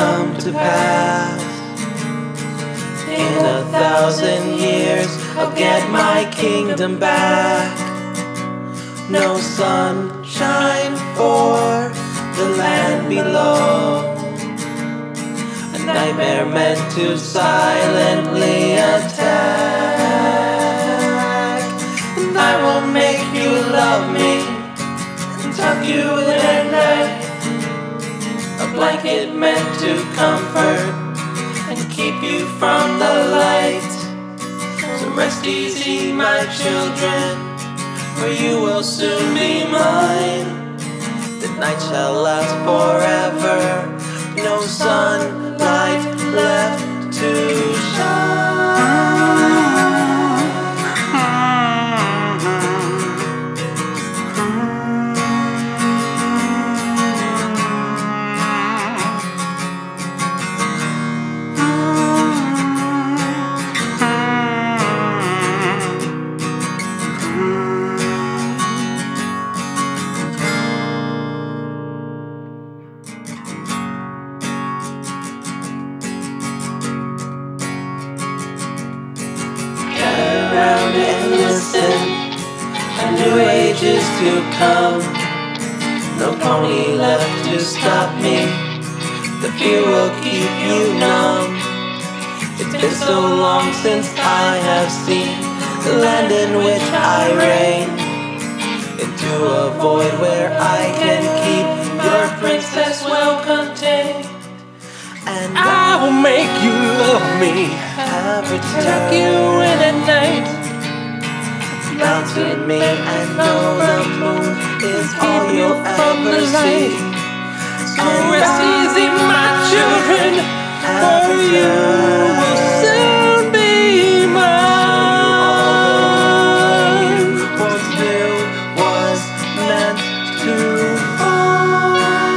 come to pass. In 1,000 years I'll get my kingdom back. No sunshine for the land below, a nightmare meant to silently attack. And I will make you love me and tuck you in at night, a blanket meant to comfort and keep you from the light. So rest easy, my children, for you will soon be mine. The night shall last forever, no sunlight left to shine. Around and listen, a new age is to come. No pony left to stop me, the fear will keep you numb. It's been so long since I have seen the land in which I reign, into a void where I can keep your princess well contained. And I will make you love me, tuck you in at night, bounce with me and know the moon is all you'll ever see. So rest easy, my children, for you will soon be mine. What you was meant to find.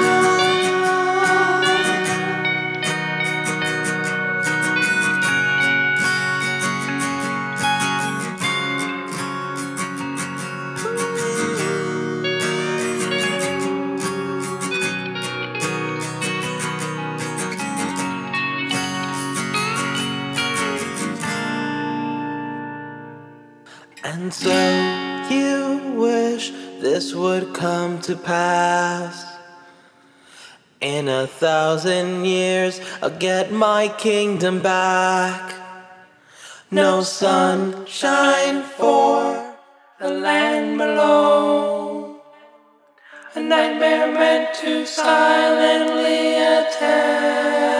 And so you wish this would come to pass. In 1,000 years I'll get my kingdom back. No sunshine for the land below, a nightmare meant to silently attack.